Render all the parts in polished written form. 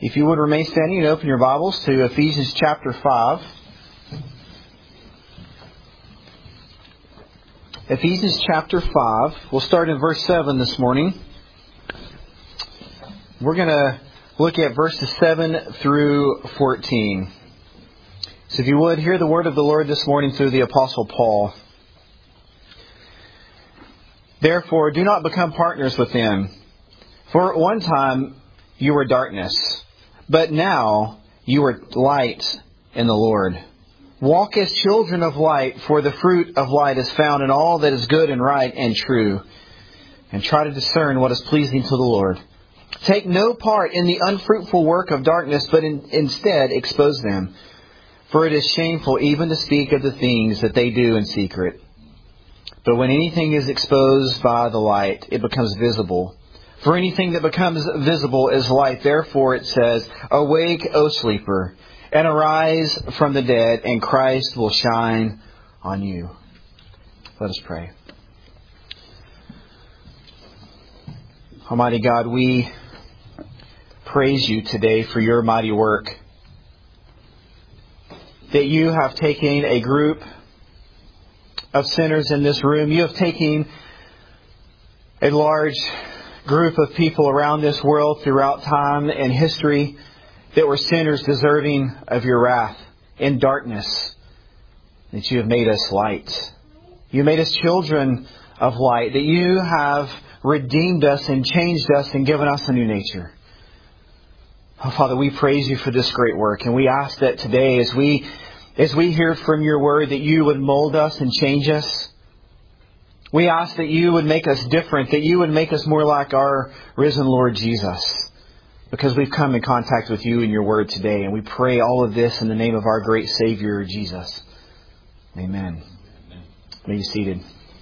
If you would remain standing and open your Bibles to Ephesians chapter 5. Ephesians chapter 5. We'll start in verse 7 this morning. We're going to look at verses 7 through 14. So if you would, hear the word of the Lord this morning through the Apostle Paul. Therefore, do not become partners with them. For at one time you were darkness, but now you are light in the Lord. Walk as children of light, for the fruit of light is found in all that is good and right and true. And try to discern what is pleasing to the Lord. Take no part in the unfruitful work of darkness, but instead expose them. For it is shameful even to speak of the things that they do in secret. But when anything is exposed by the light, it becomes visible. For anything that becomes visible is light. Therefore it says, Awake, O sleeper, and arise from the dead, and Christ will shine on you. Let us pray. Almighty God, we praise you today for your mighty work. That you have taken a group of sinners in this room. You have taken a large group of people around this world throughout time and history that were sinners deserving of your wrath in darkness. That you have made us light. You made us children of light. That you have redeemed us and changed us and given us a new nature. Oh, Father, we praise you for this great work. And we ask that today as we hear from your word, that you would mold us and change us. We ask that you would make us different, that you would make us more like our risen Lord Jesus, because we've come in contact with you in your word today. And we pray all of this in the name of our great Savior, Jesus. Amen. May you be seated.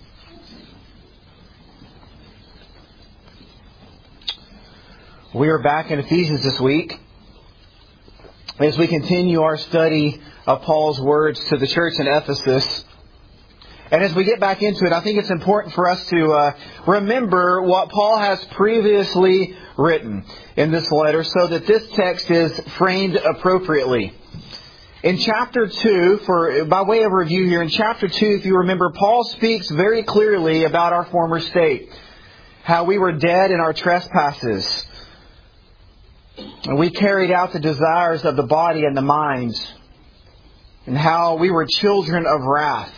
We are back in Ephesians this week as we continue our study of Paul's words to the church in Ephesus. And as we get back into it, I think it's important for us to remember what Paul has previously written in this letter so that this text is framed appropriately. In chapter 2, by way of review here, in chapter 2, if you remember, Paul speaks very clearly about our former state. How we were dead in our trespasses. And we carried out the desires of the body and the mind. And how we were children of wrath.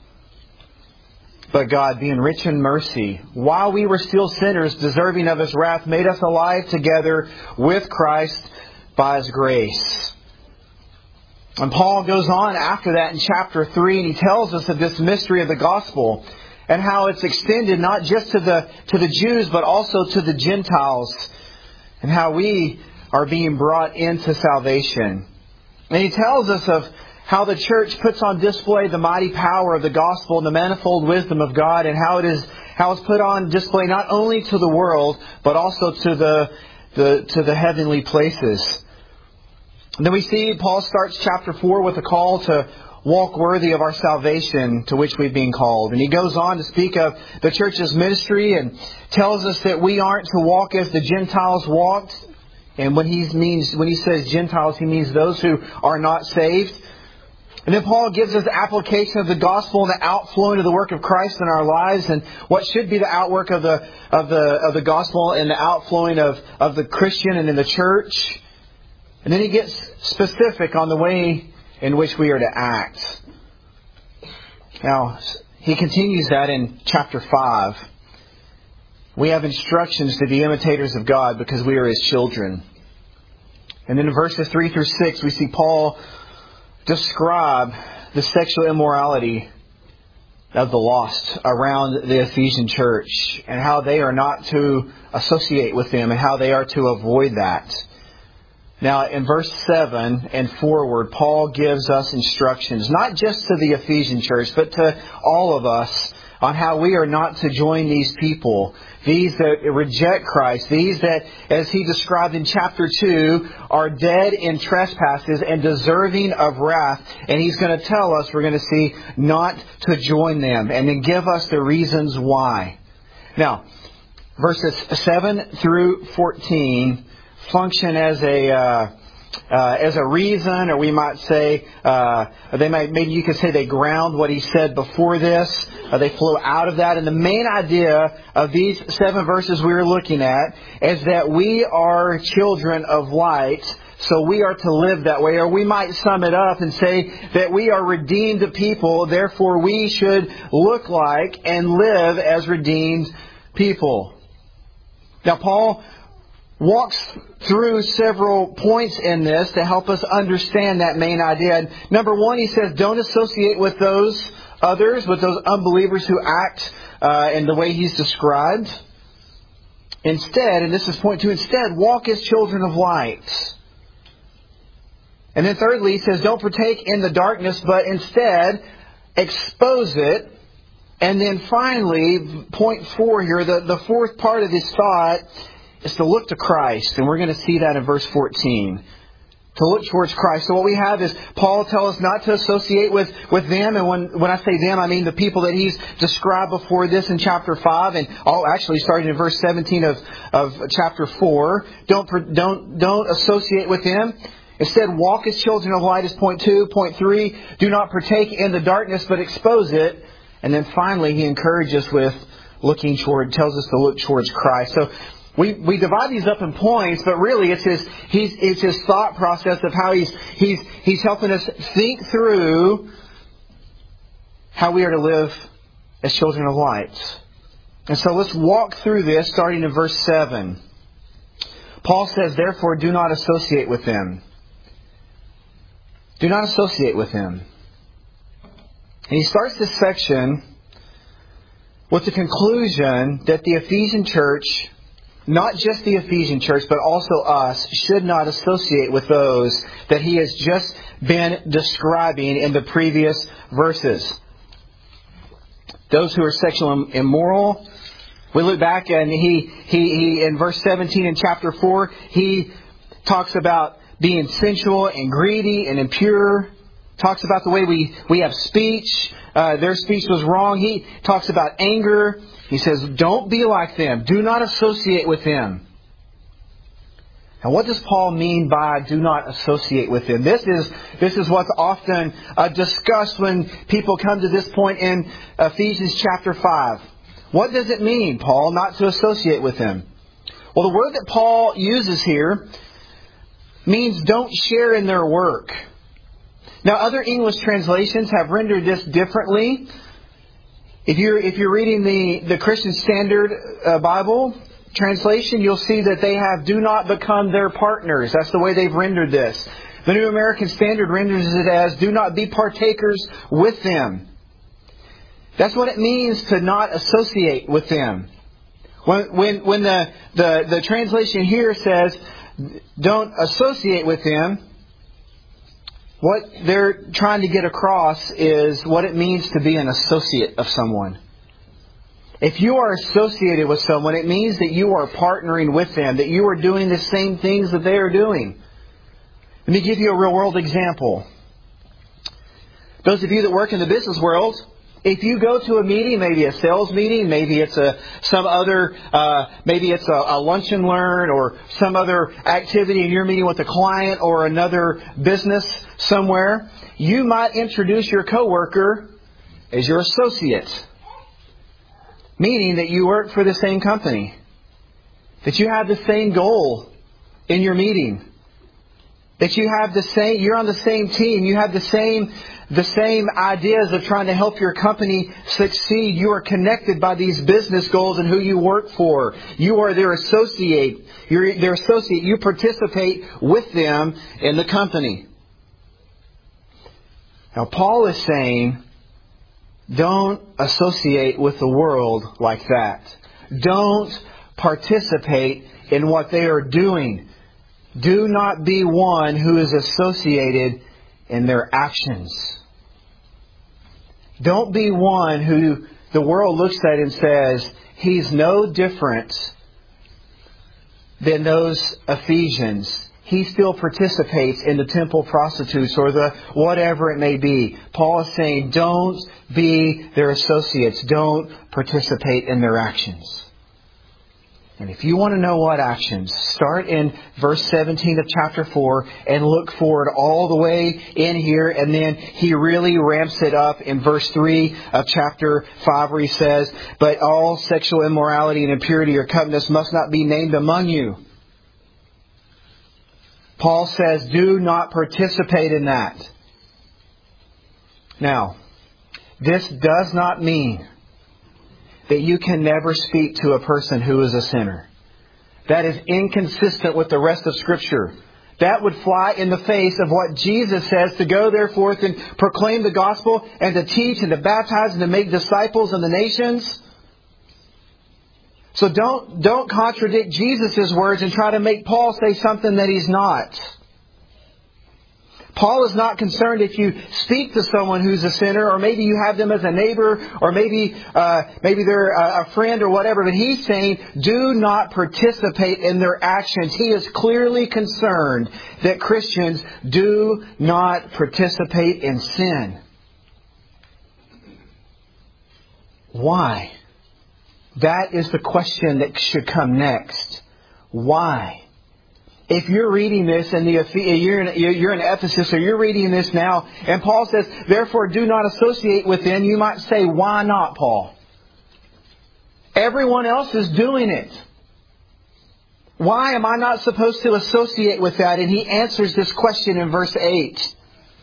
But God, being rich in mercy, while we were still sinners deserving of His wrath, made us alive together with Christ by His grace. And Paul goes on after that in chapter 3, and he tells us of this mystery of the gospel and how it's extended not just to the Jews, but also to the Gentiles, and how we are being brought into salvation. And he tells us of how the church puts on display the mighty power of the gospel and the manifold wisdom of God, and how it's put on display not only to the world, but also to the heavenly places. And then we see Paul starts chapter 4 with a call to walk worthy of our salvation to which we've been called. And he goes on to speak of the church's ministry and tells us that we aren't to walk as the Gentiles walked. And when he says Gentiles, he means those who are not saved. And then Paul gives us application of the gospel and the outflowing of the work of Christ in our lives, and what should be the outwork of the gospel and the outflowing of the Christian and in the church. And then he gets specific on the way in which we are to act. Now, he continues that in chapter 5. We have instructions to be imitators of God because we are His children. And then in verses 3 through 6, we see Paul describe the sexual immorality of the lost around the Ephesian church and how they are not to associate with them and how they are to avoid that. Now, in verse 7 and forward, Paul gives us instructions, not just to the Ephesian church, but to all of us, on how we are not to join these people. These that reject Christ. These that, as he described in chapter 2, are dead in trespasses and deserving of wrath. And he's going to tell us, we're going to see, not to join them. And then give us the reasons why. Now, verses 7 through 14 function as a reason, or we might say maybe you could say they ground what he said before this. They flow out of that. And the main idea of these 7 verses we were looking at is that we are children of light, so we are to live that way. Or we might sum it up and say that we are redeemed people, therefore we should look like and live as redeemed people. Now, Paul walks through several points in this to help us understand that main idea. And number 1, he says, don't associate with those others, with those unbelievers who act in the way he's described. Instead, and this is point 2, instead, walk as children of light. And then thirdly, he says, don't partake in the darkness, but instead expose it. And then finally, point 4 here, the fourth part of this thought is to look to Christ. And we're going to see that in verse 14. To look towards Christ. So what we have is Paul tells us not to associate with them. And when I say them, I mean the people that he's described before this in chapter 5. And actually starting in verse 17 of chapter 4. Don't associate with them. Instead, walk as children of light is point 2. Point 3, do not partake in the darkness, but expose it. And then finally, he encourages with tells us to look towards Christ. So we divide these up in points, but really it's his thought process of how he's helping us think through how we are to live as children of light. And so let's walk through this starting in verse 7. Paul says, therefore, do not associate with them. Do not associate with them. And he starts this section with the conclusion that the Ephesian church, not just the Ephesian church, but also us, should not associate with those that he has just been describing in the previous verses. Those who are sexually immoral. We look back and he in verse 17 in chapter 4, he talks about being sensual and greedy and impure. Talks about the way we have speech. Their speech was wrong. He talks about anger. He says, don't be like them. Do not associate with them. Now, what does Paul mean by do not associate with them? This is what's often discussed when people come to this point in Ephesians chapter 5. What does it mean, Paul, not to associate with them? Well, the word that Paul uses here means don't share in their work. Now, other English translations have rendered this differently. If you're reading the Christian Standard Bible translation, you'll see that they have do not become their partners. That's the way they've rendered this. The New American Standard renders it as do not be partakers with them. That's what it means to not associate with them. When the translation here says don't associate with them, what they're trying to get across is what it means to be an associate of someone. If you are associated with someone, it means that you are partnering with them, that you are doing the same things that they are doing. Let me give you a real world example. Those of you that work in the business world, if you go to a meeting, maybe a sales meeting, maybe it's a lunch and learn or some other activity and you're meeting with a client or another business somewhere, you might introduce your coworker as your associate. Meaning that you work for the same company. That you have the same goal in your meeting. That you're on the same team. You have the same ideas of trying to help your company succeed. You are connected by these business goals and who you work for. You are their associate. You're their associate. You participate with them in the company. Now, Paul is saying, don't associate with the world like that. Don't participate in what they are doing. Do not be one who is associated in their actions. Don't be one who the world looks at and says, he's no different than those Ephesians. He still participates in the temple prostitutes or the whatever it may be. Paul is saying, don't be their associates. Don't participate in their actions. And if you want to know what actions, start in verse 17 of chapter 4 and look forward all the way in here. And then he really ramps it up in verse 3 of chapter 5 where he says, "But all sexual immorality and impurity or covetousness must not be named among you." Paul says, do not participate in that. Now, this does not mean that you can never speak to a person who is a sinner. That is inconsistent with the rest of Scripture. That would fly in the face of what Jesus says to go therefore and proclaim the gospel and to teach and to baptize and to make disciples in the nations. So don't contradict Jesus' words and try to make Paul say something that he's not. Paul is not concerned if you speak to someone who's a sinner, or maybe you have them as a neighbor, or maybe they're a friend or whatever. But he's saying, do not participate in their actions. He is clearly concerned that Christians do not participate in sin. Why? That is the question that should come next. Why? If you're reading this and you're in Ephesus, or you're reading this now, and Paul says, therefore do not associate with them, you might say, why not, Paul? Everyone else is doing it. Why am I not supposed to associate with that? And he answers this question in verse 8.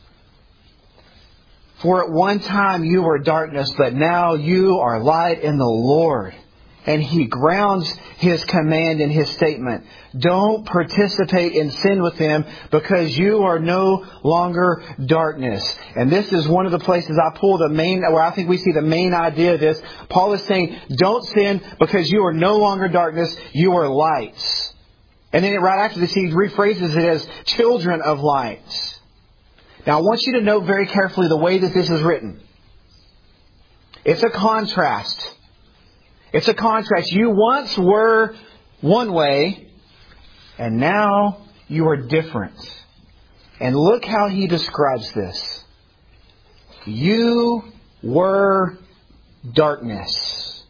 For at one time you were darkness, but now you are light in the Lord. And he grounds his command in his statement. Don't participate in sin with them, because you are no longer darkness. And this is one of the places I pull where I think we see the main idea of this. Paul is saying, don't sin because you are no longer darkness, you are lights. And then right after this, he rephrases it as children of light. Now I want you to note very carefully the way that this is written. It's a contrast. It's a contrast. You once were one way, and now you are different. And look how he describes this. You were darkness.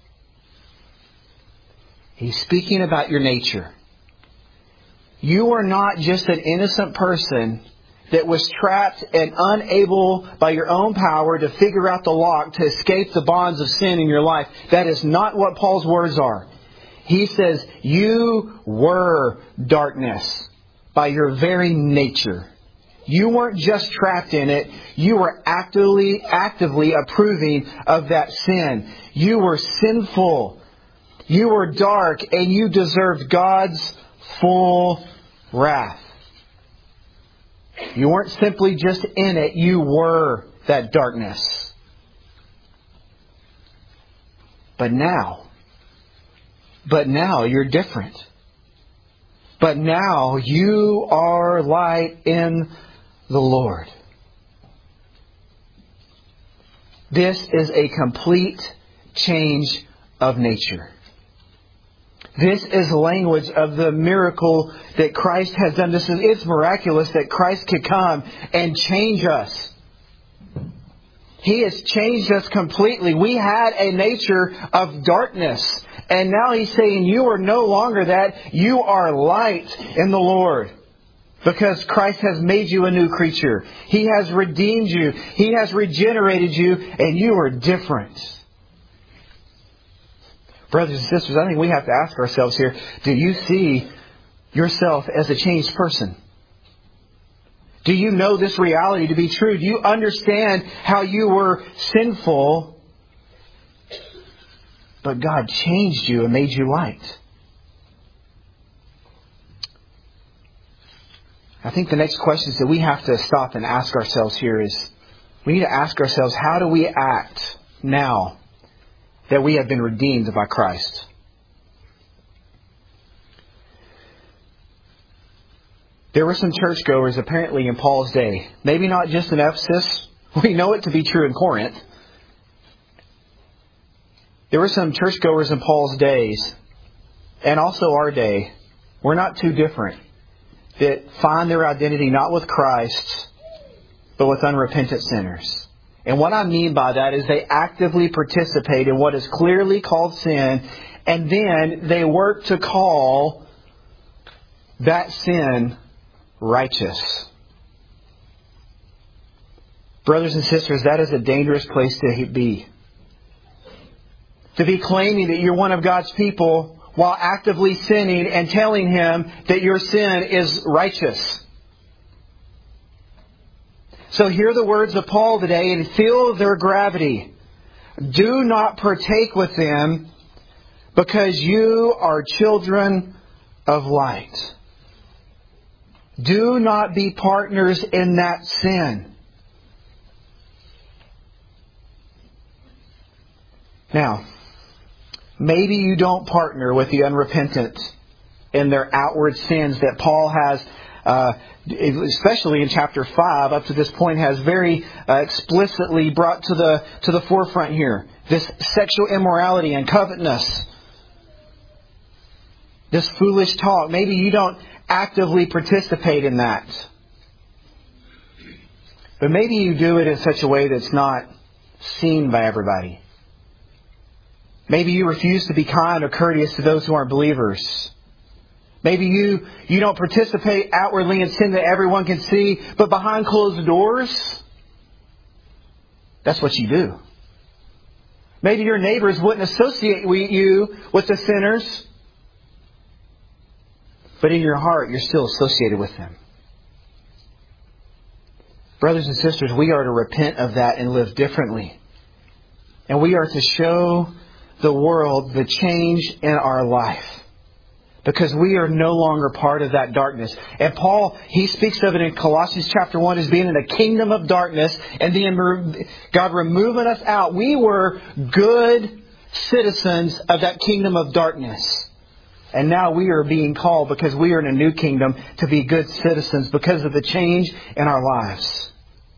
He's speaking about your nature. You are not just an innocent person that was trapped and unable by your own power to figure out the lock to escape the bonds of sin in your life. That is not what Paul's words are. He says, you were darkness by your very nature. You weren't just trapped in it. You were actively approving of that sin. You were sinful. You were dark, and you deserved God's full wrath. You weren't simply just in it, you were that darkness. But now you're different. But now you are light in the Lord. This is a complete change of nature. This is language of the miracle that Christ has done. It's miraculous that Christ could come and change us. He has changed us completely. We had a nature of darkness. And now He's saying you are no longer that. You are light in the Lord. Because Christ has made you a new creature. He has redeemed you. He has regenerated you. And you are different. Brothers and sisters, I think we have to ask ourselves here, do you see yourself as a changed person? Do you know this reality to be true? Do you understand how you were sinful, but God changed you and made you light? I think the next questions that we have to stop and ask ourselves here is, we need to ask ourselves, how do we act now that we have been redeemed by Christ? There were some churchgoers apparently in Paul's day. Maybe not just in Ephesus. We know it to be true in Corinth. There were some churchgoers in Paul's days, and also our day. We're not too different. That find their identity not with Christ, but with unrepentant sinners. And what I mean by that is they actively participate in what is clearly called sin, and then they work to call that sin righteous. Brothers and sisters, that is a dangerous place to be. To be claiming that you're one of God's people while actively sinning and telling Him that your sin is righteous. So hear the words of Paul today and feel their gravity. Do not partake with them, because you are children of light. Do not be partners in that sin. Now, maybe you don't partner with the unrepentant in their outward sins that Paul has, especially in chapter 5, up to this point, has very explicitly brought to the forefront here. This sexual immorality and covetousness. This foolish talk. Maybe you don't actively participate in that. But maybe you do it in such a way that's not seen by everybody. Maybe you refuse to be kind or courteous to those who aren't believers. Maybe you don't participate outwardly in sin that everyone can see, but behind closed doors, that's what you do. Maybe your neighbors wouldn't associate you with the sinners, but in your heart, you're still associated with them. Brothers and sisters, we are to repent of that and live differently. And we are to show the world the change in our life. Because we are no longer part of that darkness. And Paul, he speaks of it in Colossians chapter 1 as being in a kingdom of darkness and then God removing us out. We were good citizens of that kingdom of darkness. And now we are being called, because we are in a new kingdom, to be good citizens because of the change in our lives.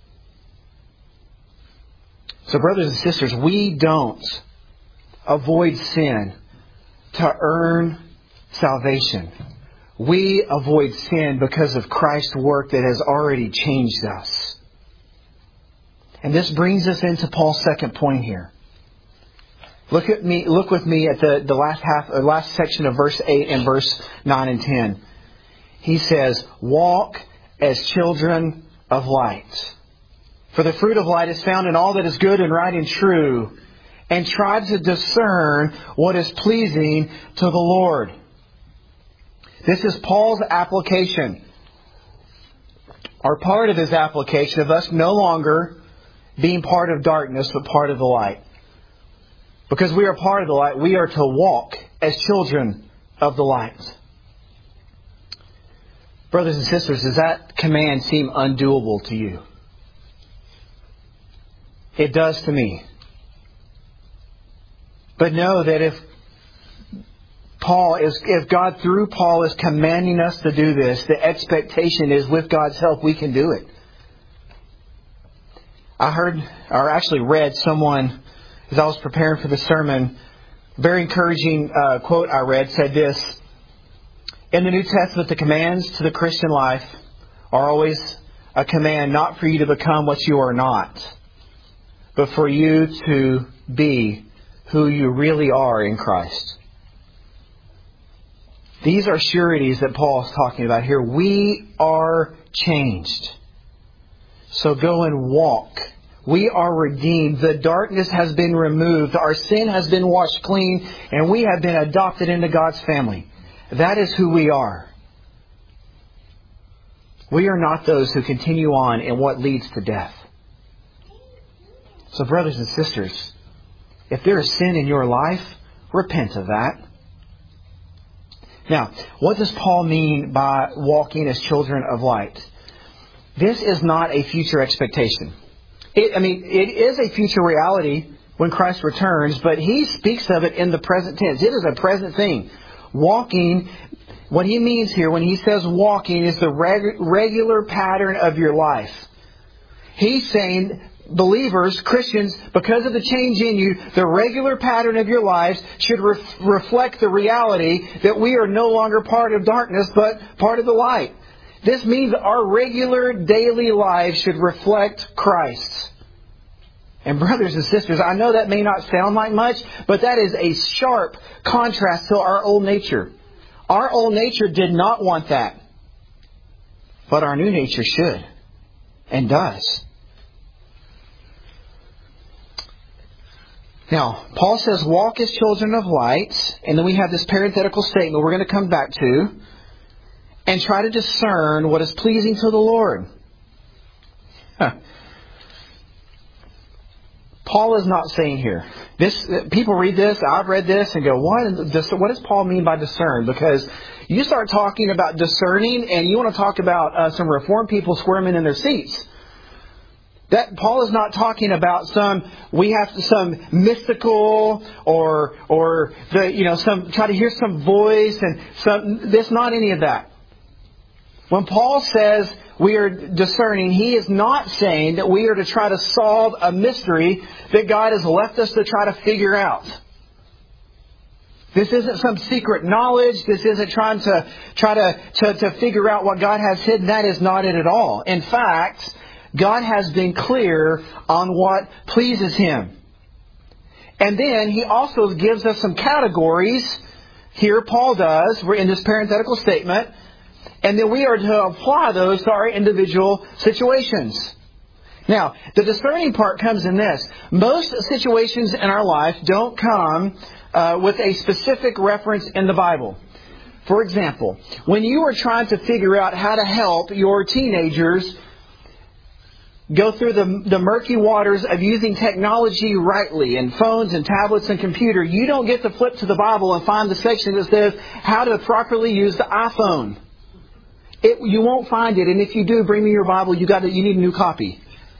So brothers and sisters, we don't avoid sin to earn salvation. We avoid sin because of Christ's work that has already changed us. And this brings us into Paul's second point here. Look with me at the last section of verse 8 and verse 9 and 10. He says, "Walk as children of light. For the fruit of light is found in all that is good and right and true, and try to discern what is pleasing to the Lord." This is Paul's application, or part of his application of us no longer being part of darkness, but part of the light. Because we are part of the light, we are to walk as children of the light. Brothers and sisters, does that command seem undoable to you? It does to me. But know that if God through Paul is commanding us to do this, the expectation is with God's help we can do it. I read someone, as I was preparing for the sermon, very encouraging quote I read said this: "In the New Testament, the commands to the Christian life are always a command not for you to become what you are not, but for you to be who you really are in Christ." These are sureties that Paul is talking about here. We are changed. So go and walk. We are redeemed. The darkness has been removed. Our sin has been washed clean. And we have been adopted into God's family. That is who we are. We are not those who continue on in what leads to death. So brothers and sisters, if there is sin in your life, repent of that. Now, what does Paul mean by walking as children of light? This is not a future expectation. It is a future reality when Christ returns, but he speaks of it in the present tense. It is a present thing. Walking, what he means here when he says walking, is the regular pattern of your life. He's saying, believers, Christians, because of the change in you, the regular pattern of your lives should reflect the reality that we are no longer part of darkness, but part of the light. This means our regular daily lives should reflect Christ. And brothers and sisters, I know that may not sound like much, but that is a sharp contrast to our old nature. Our old nature did not want that. But our new nature should. And does. Now, Paul says, walk as children of light. And then we have this parenthetical statement we're going to come back to. And try to discern what is pleasing to the Lord. Paul is not saying here. People read this, I've read this, and go, what does Paul mean by discern? Because you start talking about discerning, and you want to talk about some Reformed people squirming in their seats. That Paul is not talking about some mystical or some try to hear some voice and some. There's not any of that. When Paul says we are discerning, he is not saying that we are to try to solve a mystery that God has left us to try to figure out. This isn't some secret knowledge. This isn't trying to figure out what God has hidden. That is not it at all. In fact, God has been clear on what pleases Him. And then He also gives us some categories. Here Paul does. We're in this parenthetical statement. And then we are to apply those to our individual situations. Now, the discerning part comes in this. Most situations in our life don't come with a specific reference in the Bible. For example, when you are trying to figure out how to help your teenagers go through the murky waters of using technology rightly and phones and tablets and computer, you don't get to flip to the Bible and find the section that says how to properly use the iPhone. You won't find it, and if you do, bring me your Bible. You need a new copy.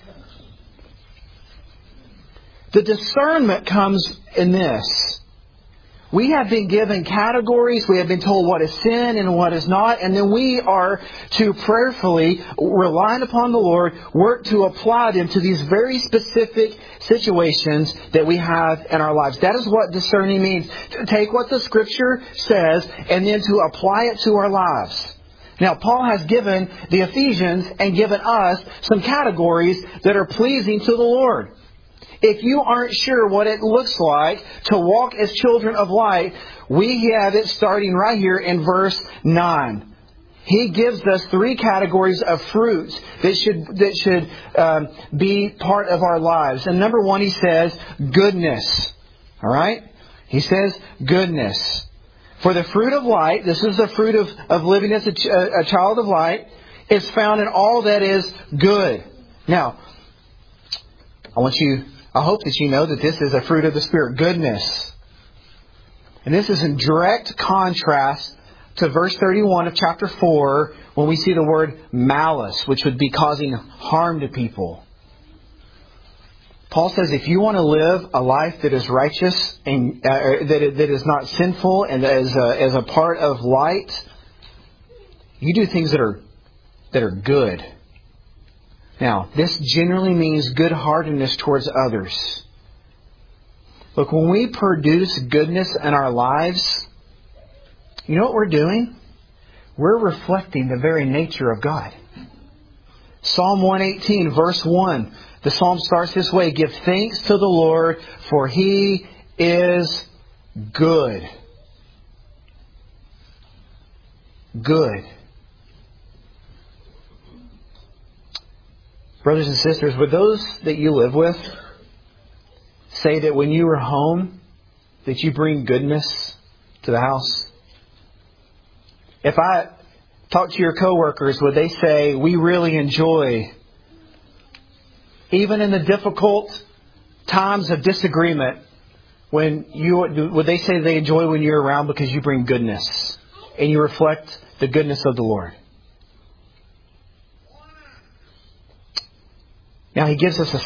The discernment comes in this. We have been given categories. We have been told what is sin and what is not. And then we are to prayerfully, relying upon the Lord, work to apply them to these very specific situations that we have in our lives. That is what discerning means. To take what the Scripture says and then to apply it to our lives. Now, Paul has given the Ephesians and given us some categories that are pleasing to the Lord. If you aren't sure what it looks like to walk as children of light, we have it starting right here in verse 9. He gives us 3 categories of fruits that should be part of our lives. And number 1, he says, goodness. All right? He says, goodness. For the fruit of light, this is the fruit of living as a child of light, is found in all that is good. Now, I hope that you know that this is a fruit of the Spirit, goodness. And this is in direct contrast to verse 31 of chapter 4, when we see the word malice, which would be causing harm to people. Paul says if you want to live a life that is righteous and that is not sinful and as a part of light, you do things that are good. Now, this generally means good-heartedness towards others. Look, when we produce goodness in our lives, you know what we're doing? We're reflecting the very nature of God. Psalm 118, verse 1. The psalm starts this way: give thanks to the Lord, for He is good. Good. Brothers and sisters, would those that you live with say that when you are home, that you bring goodness to the house? If I talk to your coworkers, would they say, we really enjoy, even in the difficult times of disagreement, would they say they enjoy when you're around because you bring goodness and you reflect the goodness of the Lord? Now he gives us a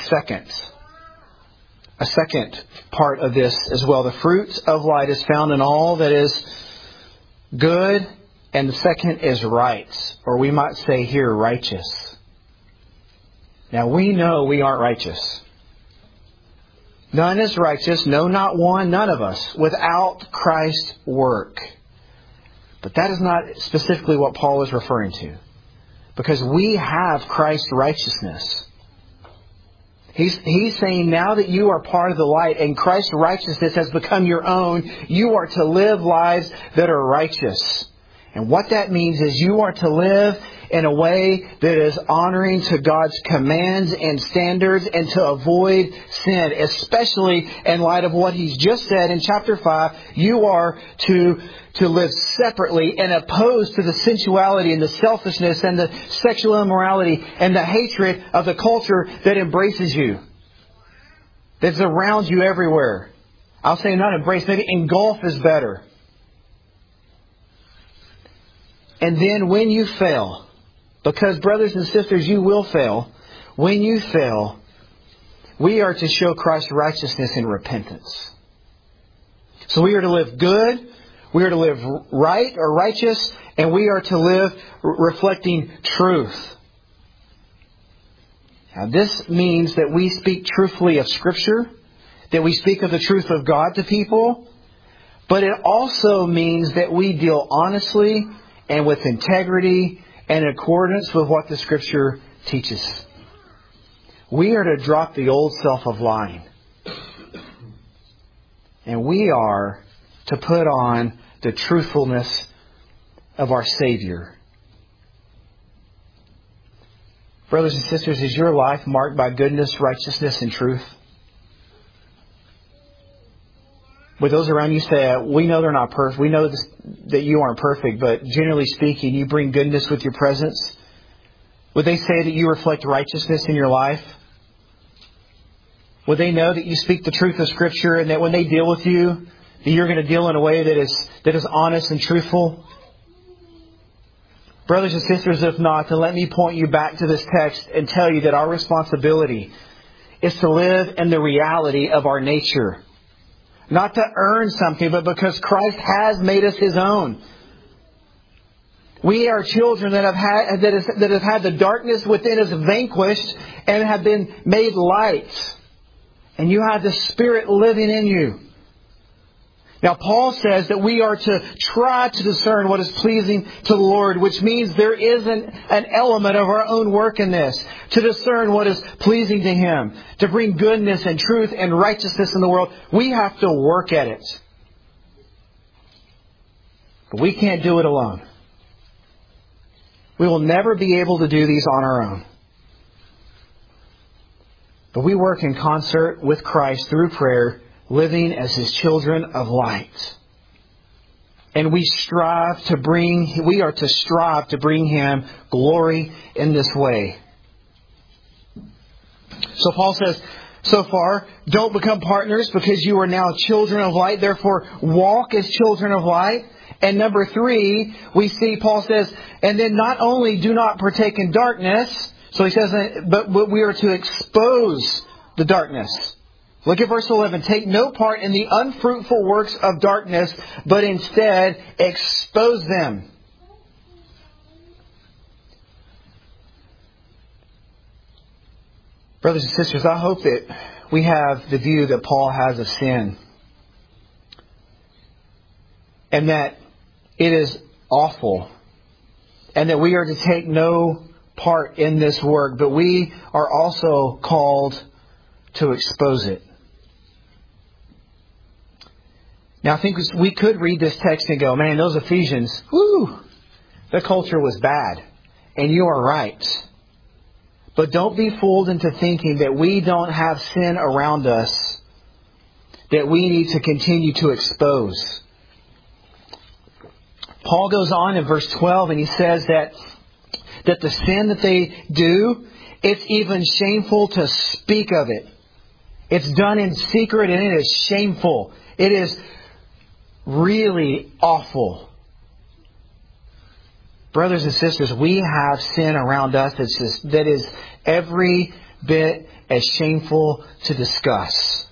second part of this as well. The fruit of light is found in all that is good, and the second is right, or we might say here, righteous. Now we know we aren't righteous. None is righteous, no, not one, none of us, without Christ's work. But that is not specifically what Paul is referring to, because we have Christ's righteousness. He's saying now that you are part of the light and Christ's righteousness has become your own, you are to live lives that are righteous. And what that means is you are to live in a way that is honoring to God's commands and standards and to avoid sin, especially in light of what He's just said in chapter 5. You are to live separately and opposed to the sensuality and the selfishness and the sexual immorality and the hatred of the culture that embraces you, that's around you everywhere. I'll say not embrace, maybe engulf is better. And then when you fail, because brothers and sisters, you will fail. When you fail, we are to show Christ's righteousness in repentance. So we are to live good, we are to live right or righteous, and we are to live reflecting truth. Now this means that we speak truthfully of Scripture, that we speak of the truth of God to people, but it also means that we deal honestly and with integrity and in accordance with what the Scripture teaches. We are to drop the old self of lying. And we are to put on the truthfulness of our Savior. Brothers and sisters, is your life marked by goodness, righteousness, and truth? But those around you say, we know they're not perfect. We know that you aren't perfect, but generally speaking, you bring goodness with your presence. Would they say that you reflect righteousness in your life? Would they know that you speak the truth of Scripture and that when they deal with you, that you're going to deal in a way that is honest and truthful? Brothers and sisters, if not, then let me point you back to this text and tell you that our responsibility is to live in the reality of our nature. Not to earn something, but because Christ has made us His own. We are children that have had the darkness within us vanquished and have been made light. And you have the Spirit living in you. Now, Paul says that we are to try to discern what is pleasing to the Lord, which means there is an element of our own work in this. To discern what is pleasing to Him. To bring goodness and truth and righteousness in the world. We have to work at it. But we can't do it alone. We will never be able to do these on our own. But we work in concert with Christ through prayer, living as His children of light. And we are to strive to bring Him glory in this way. So Paul says, so far, don't become partners because you are now children of light. Therefore, walk as children of light. And number 3, we see Paul says, and then not only do not partake in darkness, so he says, but we are to expose the darkness. Look at verse 11. Take no part in the unfruitful works of darkness, but instead expose them. Brothers and sisters, I hope that we have the view that Paul has of sin. And that it is awful. And that we are to take no part in this work, but we are also called to expose it. Now, I think we could read this text and go, man, those Ephesians, the culture was bad. And you are right. But don't be fooled into thinking that we don't have sin around us that we need to continue to expose. Paul goes on in verse 12 and he says that the sin that they do, it's even shameful to speak of it. It's done in secret and it is shameful. It is really awful. Brothers and sisters, we have sin around us that is every bit as shameful to discuss.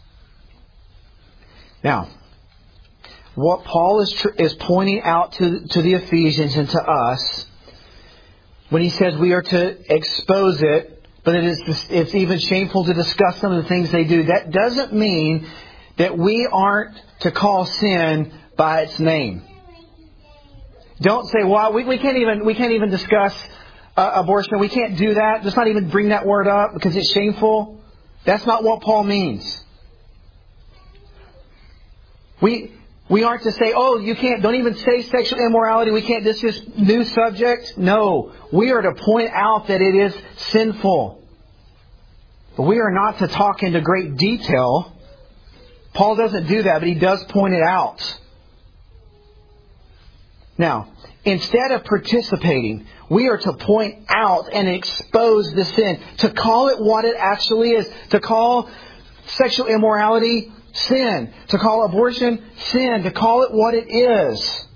Now, what Paul is pointing out to the Ephesians and to us, when he says we are to expose it, but it's even shameful to discuss some of the things they do, that doesn't mean that we aren't to call sin by its name. Don't say, well, we can't even discuss abortion. We can't do that. Let's not even bring that word up because it's shameful. That's not what Paul means. We aren't to say, oh, you can't, don't even say sexual immorality. We can't, this is new subject. No, we are to point out that it is sinful. But we are not to talk into great detail. Paul doesn't do that, but he does point it out. Now, instead of participating, we are to point out and expose the sin. To call it what it actually is. To call sexual immorality sin. To call abortion sin. To call it what it is.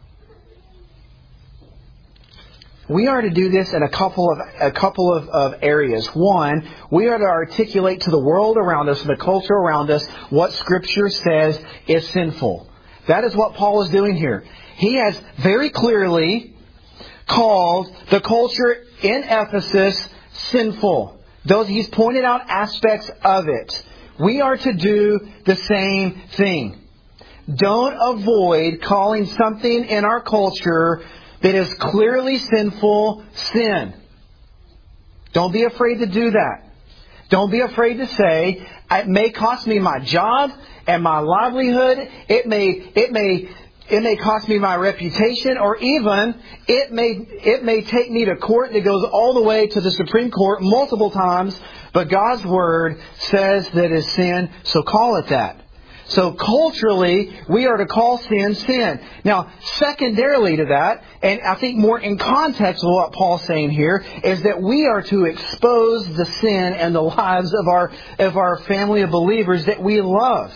We are to do this in a couple of areas. One, we are to articulate to the world around us, the culture around us, what Scripture says is sinful. That is what Paul is doing here. He has very clearly called the culture in Ephesus sinful. He's pointed out aspects of it. We are to do the same thing. Don't avoid calling something in our culture that is clearly sinful, sin. Don't be afraid to do that. Don't be afraid to say, it may cost me my job and my livelihood. It may cost me my reputation, or even it may take me to court that goes all the way to the Supreme Court multiple times. But God's Word says that it's sin, so call it that. So culturally, we are to call sin, sin. Now, secondarily to that, and I think more in context of what Paul's saying here, is that we are to expose the sin and the lives of our family of believers that we love.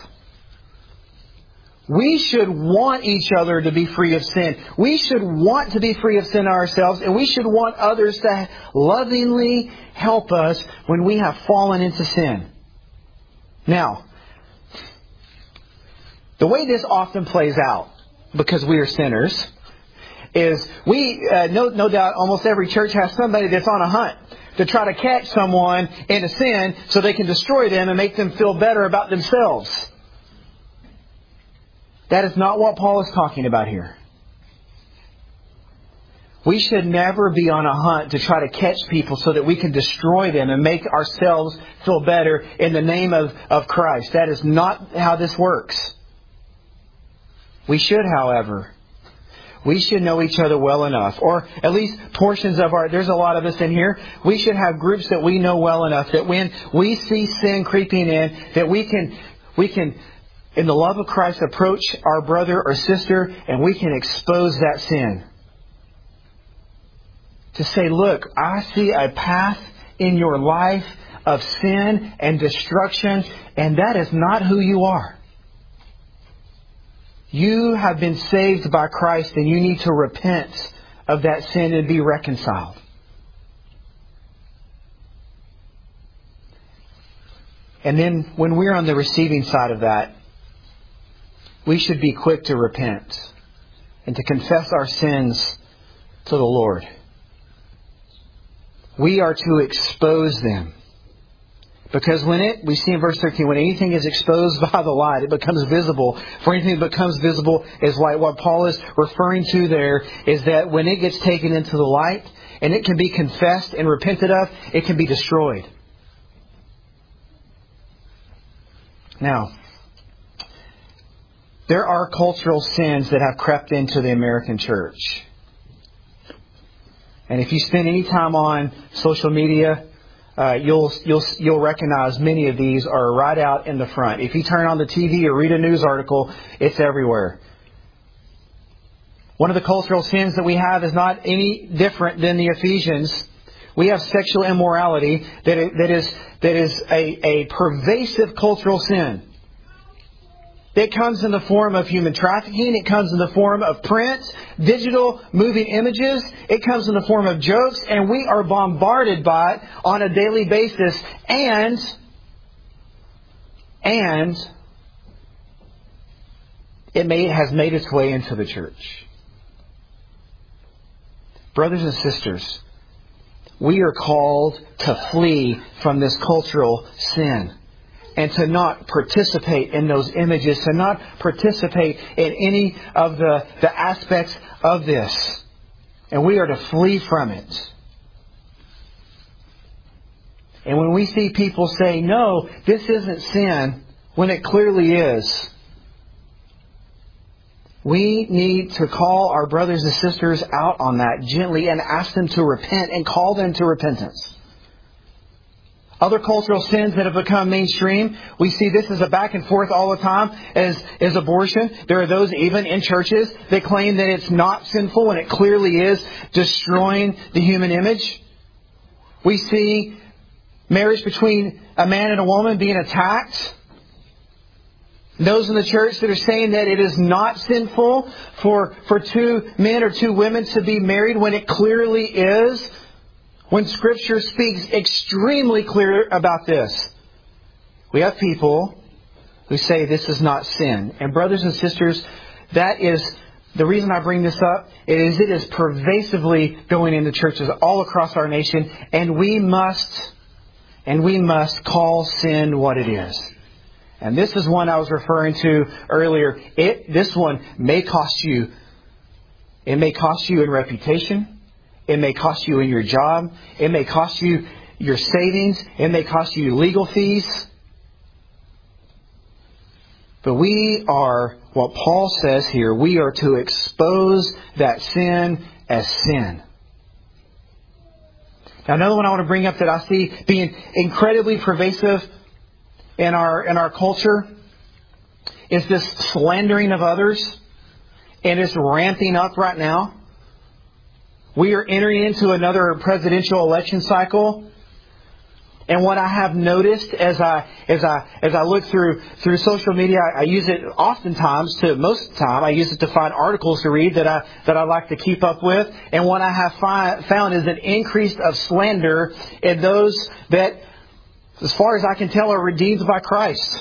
We should want each other to be free of sin. We should want to be free of sin ourselves, and we should want others to lovingly help us when we have fallen into sin. Now, the way this often plays out, because we are sinners, is no doubt almost every church has somebody that's on a hunt to try to catch someone in a sin so they can destroy them and make them feel better about themselves. That is not what Paul is talking about here. We should never be on a hunt to try to catch people so that we can destroy them and make ourselves feel better in the name of Christ. That is not how this works. We should, however, we should know each other well enough, or at least portions of there's a lot of us in here, we should have groups that we know well enough that when we see sin creeping in, that we can, in the love of Christ, approach our brother or sister and we can expose that sin. To say, look, I see a path in your life of sin and destruction, and that is not who you are. You have been saved by Christ and you need to repent of that sin and be reconciled. And then when we're on the receiving side of that, we should be quick to repent and to confess our sins to the Lord. We are to expose them. Because we see in verse 13, when anything is exposed by the light, it becomes visible. For anything that becomes visible is light. What Paul is referring to there is that when it gets taken into the light and it can be confessed and repented of, it can be destroyed. Now, there are cultural sins that have crept into the American church. And if you spend any time on social media, you'll recognize many of these are right out in the front. If you turn on the TV or read a news article, it's everywhere. One of the cultural sins that we have is not any different than the Ephesians. We have sexual immorality that is a pervasive cultural sin. It comes in the form of human trafficking. It comes in the form of print, digital, moving images. It comes in the form of jokes. And we are bombarded by it on a daily basis. And it has made its way into the church. Brothers and sisters, we are called to flee from this cultural sin. And to not participate in those images, to not participate in any of the aspects of this. And we are to flee from it. And when we see people say, no, this isn't sin, when it clearly is, we need to call our brothers and sisters out on that gently and ask them to repent and call them to repentance. Other cultural sins that have become mainstream, we see this as a back and forth all the time, as abortion. There are those even in churches that claim that it's not sinful when it clearly is destroying the human image. We see marriage between a man and a woman being attacked. Those in the church that are saying that it is not sinful for two men or two women to be married when it clearly is. When Scripture speaks extremely clear about this. We have people who say this is not sin. And brothers and sisters, that is the reason I bring this up. It is pervasively going into churches all across our nation. And we must call sin what it is. And this is one I was referring to earlier. This one may cost you. It may cost you in reputation. It may cost you in your job. It may cost you your savings. It may cost you legal fees. But we are, what Paul says here, we are to expose that sin as sin. Now, another one I want to bring up that I see being incredibly pervasive in our culture is this slandering of others. And it's ramping up right now. We are entering into another presidential election cycle. And what I have noticed as I look through social media, I use it oftentimes most of the time, I use it to find articles to read that I like to keep up with. And what I have found is an increase of slander in those that, as far as I can tell, are redeemed by Christ.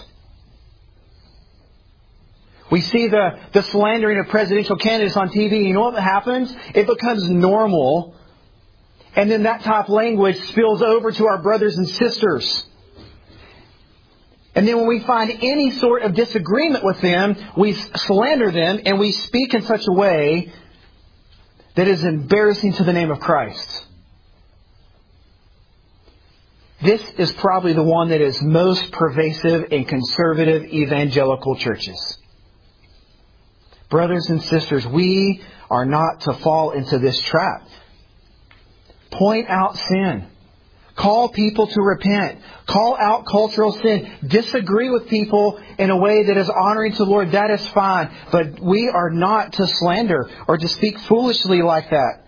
We see the slandering of presidential candidates on TV. You know what happens? It becomes normal. And then that type of language spills over to our brothers and sisters. And then when we find any sort of disagreement with them, we slander them and we speak in such a way that is embarrassing to the name of Christ. This is probably the one that is most pervasive in conservative evangelical churches. Brothers and sisters, we are not to fall into this trap. Point out sin. Call people to repent. Call out cultural sin. Disagree with people in a way that is honoring to the Lord. That is fine. But we are not to slander or to speak foolishly like that.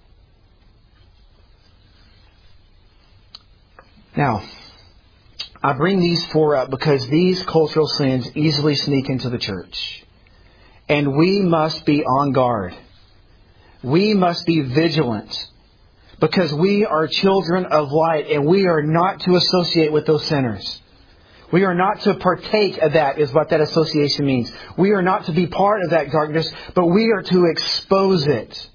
Now, I bring these four up because these cultural sins easily sneak into the church. And we must be on guard. We must be vigilant. Because we are children of light and we are not to associate with those sinners. We are not to partake of that, is what that association means. We are not to be part of that darkness, but we are to expose it.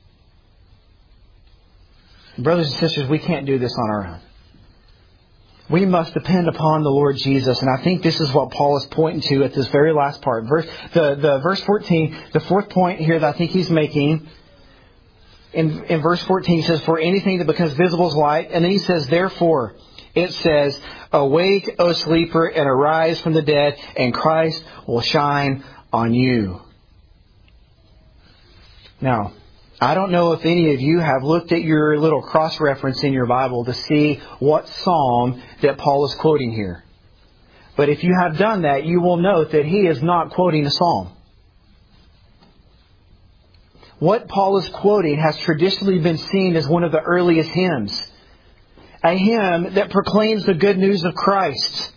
Brothers and sisters, we can't do this on our own. We must depend upon the Lord Jesus. And I think this is what Paul is pointing to at this very last part. Verse 14, the fourth point here that I think he's making. In verse 14 he says, for anything that becomes visible is light. And then he says, therefore, it says, awake, O sleeper, and arise from the dead, and Christ will shine on you. Now, I don't know if any of you have looked at your little cross-reference in your Bible to see what psalm that Paul is quoting here. But if you have done that, you will note that he is not quoting a psalm. What Paul is quoting has traditionally been seen as one of the earliest hymns. A hymn that proclaims the good news of Christ.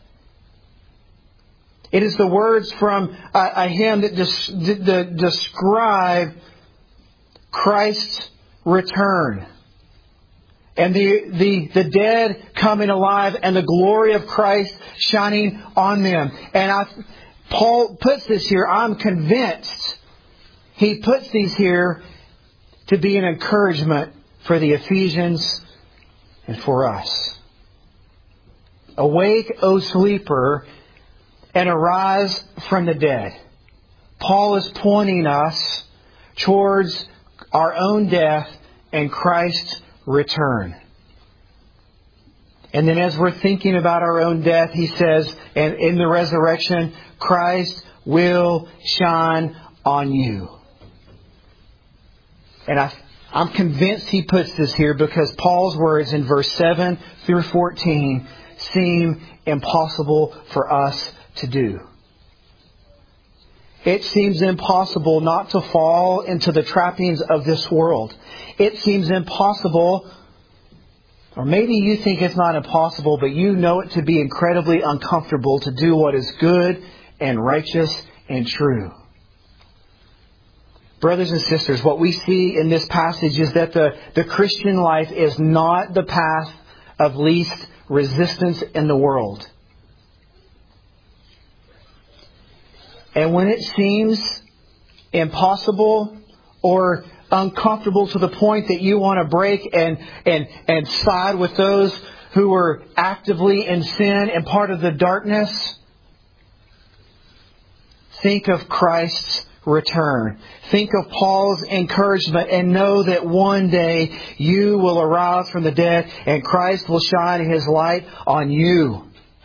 It is the words from a hymn that describe Christ's return. And the dead coming alive and the glory of Christ shining on them. And Paul puts this here, I'm convinced. He puts these here to be an encouragement for the Ephesians and for us. Awake, O sleeper, and arise from the dead. Paul is pointing us towards our own death and Christ's return. And then as we're thinking about our own death, he says, and in the resurrection, Christ will shine on you. And I'm convinced he puts this here because Paul's words in verse 7 through 14 seem impossible for us to do. It seems impossible not to fall into the trappings of this world. It seems impossible, or maybe you think it's not impossible, but you know it to be incredibly uncomfortable to do what is good and righteous and true. Brothers and sisters, what we see in this passage is that the Christian life is not the path of least resistance in the world. And when it seems impossible or uncomfortable to the point that you want to break and side with those who are actively in sin and part of the darkness, think of Christ's return. Think of Paul's encouragement and know that one day you will arise from the dead and Christ will shine His light on you.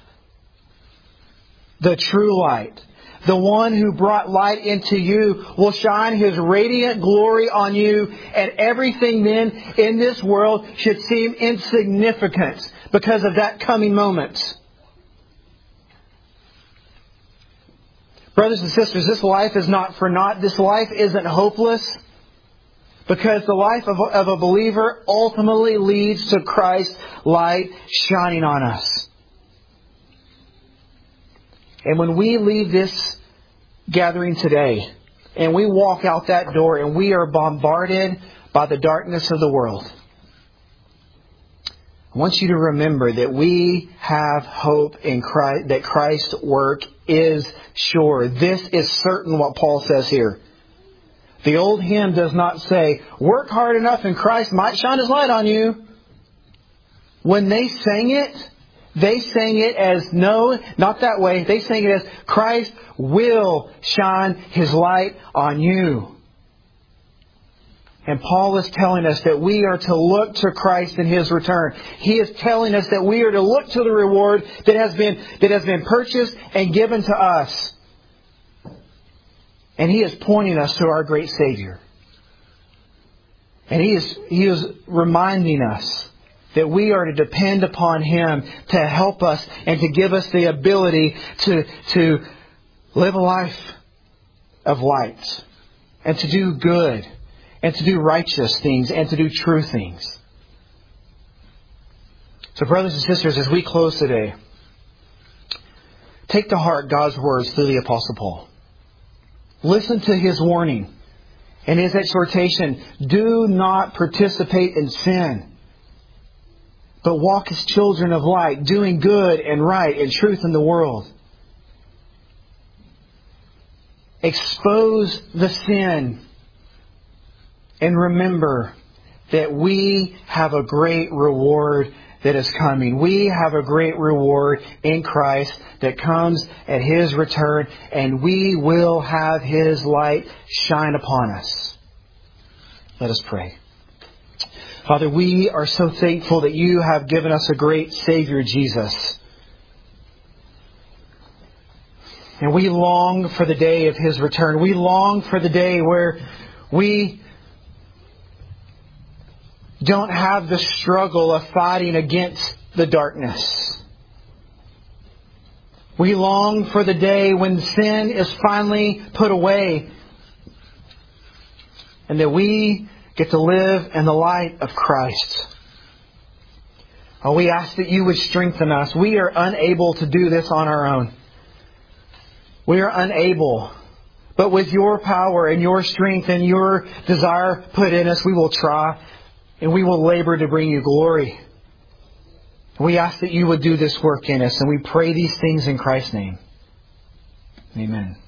The true light. The one who brought light into you will shine His radiant glory on you, and everything then in this world should seem insignificant because of that coming moment. Brothers and sisters, this life is not for naught. This life isn't hopeless because the life of a believer ultimately leads to Christ's light shining on us. And when we leave this gathering today and we walk out that door and we are bombarded by the darkness of the world, I want you to remember that we have hope in Christ, that Christ's work is sure. This is certain, what Paul says here. The old hymn does not say, work hard enough and Christ might shine His light on you. When they sang it as, no, not that way. They sang it as, Christ will shine His light on you. And Paul is telling us that we are to look to Christ in His return. He is telling us that we are to look to the reward that has been purchased and given to us. And He is pointing us to our great Savior. And He is reminding us that we are to depend upon Him to help us and to give us the ability to live a life of light and to do good and to do righteous things and to do true things. So brothers and sisters, as we close today, take to heart God's words through the Apostle Paul. Listen to his warning and his exhortation. Do not participate in sin, but walk as children of light, doing good and right and truth in the world. Expose the sin and remember that we have a great reward that is coming. We have a great reward in Christ that comes at His return, and we will have His light shine upon us. Let us pray. Father, we are so thankful that You have given us a great Savior, Jesus. And we long for the day of His return. We long for the day where we don't have the struggle of fighting against the darkness. We long for the day when sin is finally put away and that we get to live in the light of Christ. Oh, we ask that You would strengthen us. We are unable to do this on our own. We are unable. But with Your power and Your strength and Your desire put in us, we will try. And we will labor to bring You glory. We ask that You would do this work in us. And we pray these things in Christ's name. Amen.